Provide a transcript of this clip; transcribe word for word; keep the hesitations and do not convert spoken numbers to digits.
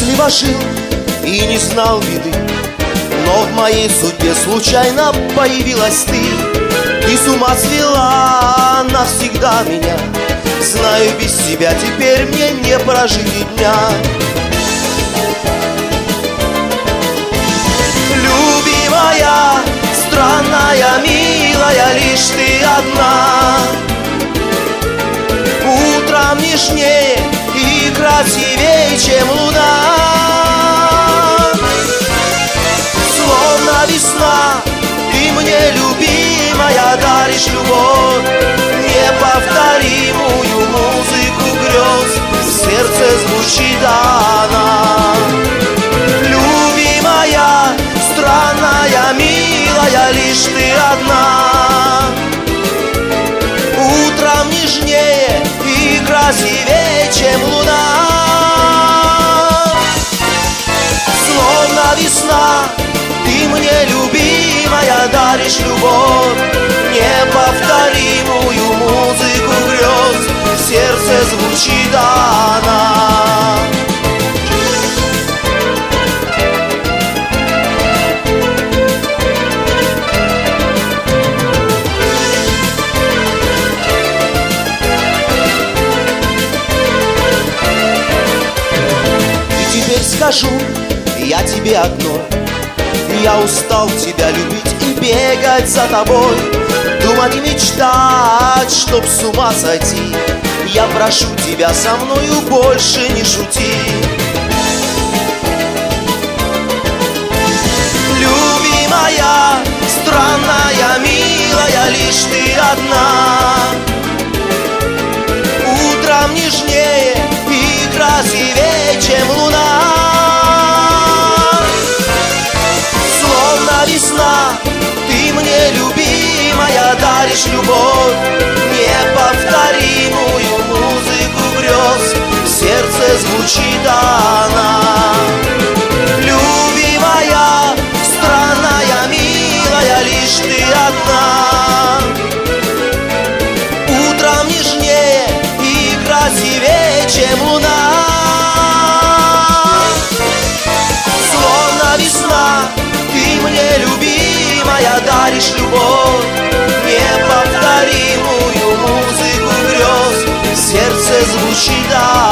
счастливо жил и не знал беды, но в моей судьбе случайно появилась ты. Ты с ума свела навсегда меня, знаю, без тебя теперь мне не прожить и дня. Любимая, странная, милая, лишь ты одна. Утром нежнее и красивее, чем луна. Словно весна, ты мне, любимая, даришь любовь, неповторимую музыку грез. В сердце звучит она. Любимая, странная, милая, лишь ты одна. Утром нежнее и красивее, чем луна. Словно весна, ты мне, любимая, даришь любовь, неповторимую музыку грез. В сердце звучит она. И теперь скажу я тебе одно: я устал тебя любить и бегать за тобой, думать и мечтать, чтоб с ума сойти. Я прошу тебя, со мною больше не шути. Любимая, странная, милая, лишь ты одна. Утром нежнее и красивее, чем луна. Весна, ты мне, любимая, даришь любовь, неповторимую музыку грез. В сердце звучит она. Любимая, странная, милая, лишь ты одна. Утром нежнее и красивее, чем луна. Словно весна, ты мне, любимая, даришь любовь, неповторимую музыку грез. В сердце звучит она.